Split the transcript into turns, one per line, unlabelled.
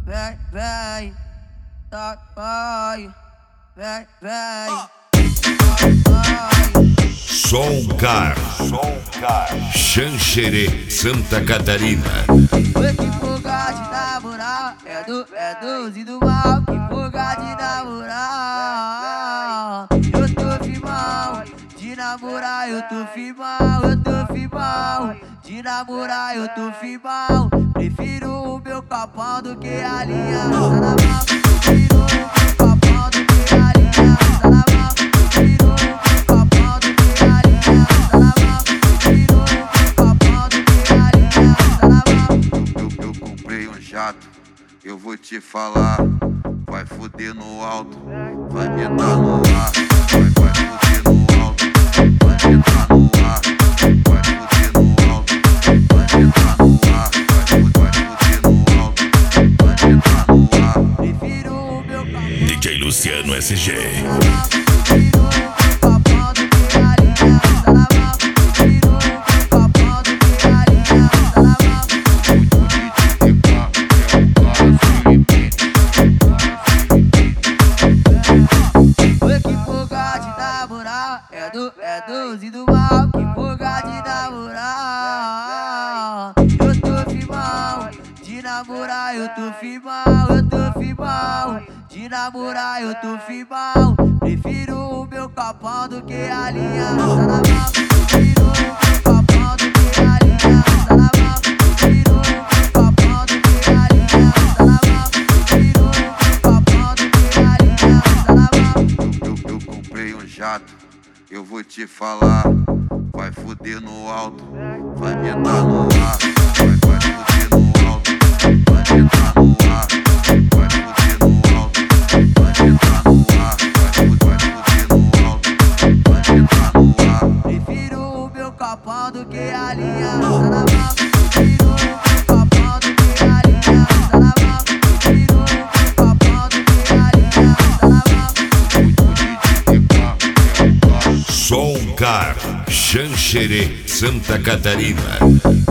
vem, tá, vai, vem.
Som Xanxerê, Santa Catarina.
Oi, que fuga de namorar, é dos e do mal. Que fuga de namorar, eu tô firmão. De namorar eu tô firmão, eu tô firmão. De namorar eu tô firmão. Prefiro o meu capão do que a aliança na mão. Prefiro o meu capão do que a aliança na mão. Prefiro o meu capão do que a aliança na mão. Prefiro o meu capão do que a aliança na mão.
Eu comprei um jato, eu vou te falar. Vai foder no alto, vai me dar no ar. Vai foder no alto, vai me dar no ar. Vai foder no alto, vai me dar no ar. Vai foder no alto, vai me dar no ar.
Prefiro o meu capão
DJ Luciano SG.
É dos e do mal, que fuga de namorar. Eu tô firmão, de namorar eu tô firmão, eu tô firmão. De namorar eu tô firmão. Prefiro o meu capão do que a aliança na mão. Prefiro o meu capão do que a aliança na mão. Prefiro o meu capão do que a aliança na mão. Prefiro o meu capão do que a aliança na mão.
Eu comprei um jato, eu vou te falar. Vai foder no alto, vai me dar no ar. Vai foder no alto, vai me dar no ar. Vai foder no alto, vai me dar no ar. Vai foder no alto, vai me dar no ar.
Prefiro o meu capão do que a aliança na mão. Prefiro o meu capão do que a aliança na mão. Prefiro o meu capão do que a aliança na mão.
Som Xanxerê, Santa Catarina.